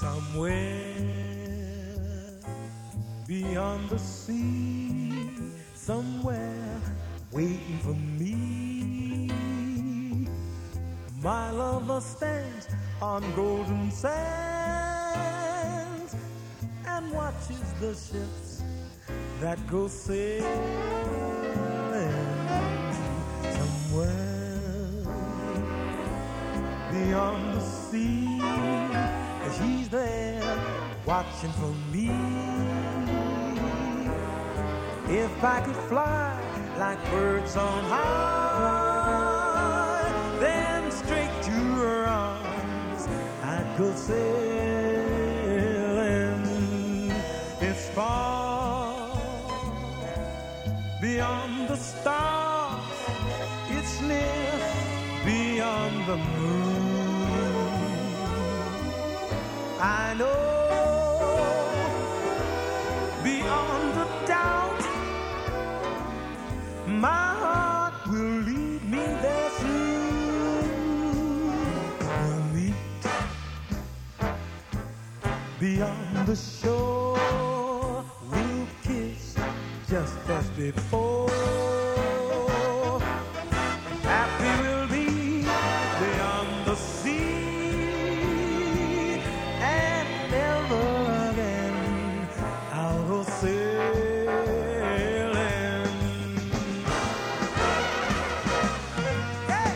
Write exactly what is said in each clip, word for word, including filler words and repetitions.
Somewhere beyond the sea, somewhere waiting for me. My lover stands on golden sands and watches the ships that go sailing. Somewhere beyond the sea, he's there watching for me. If I could fly like birds on high, then straight to her arms I'd go sailing. It's far beyond the stars, it's near beyond the moon. I know beyond a doubt my heart will lead me there soon. We'll meet beyond the shore, we'll kiss just as before. Happy we'll be beyond the sea, and never again I'll go sailing. Hey!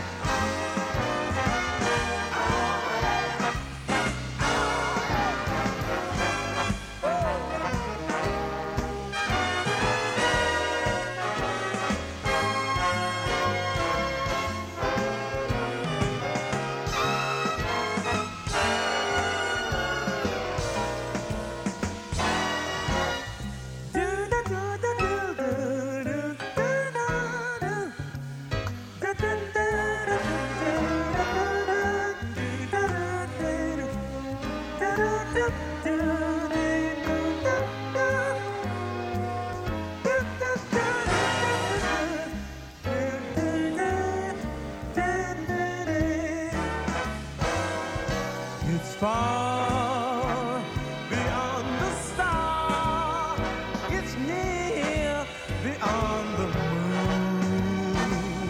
It's far beyond the star, it's near beyond the moon.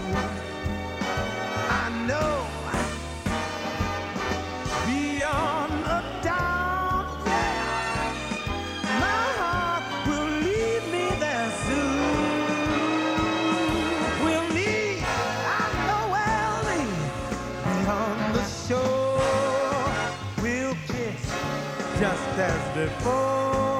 I know beyond a doubt, yeah, my heart will lead me there soon. We'll meet, I know we'll meet beyond the shore, just as before.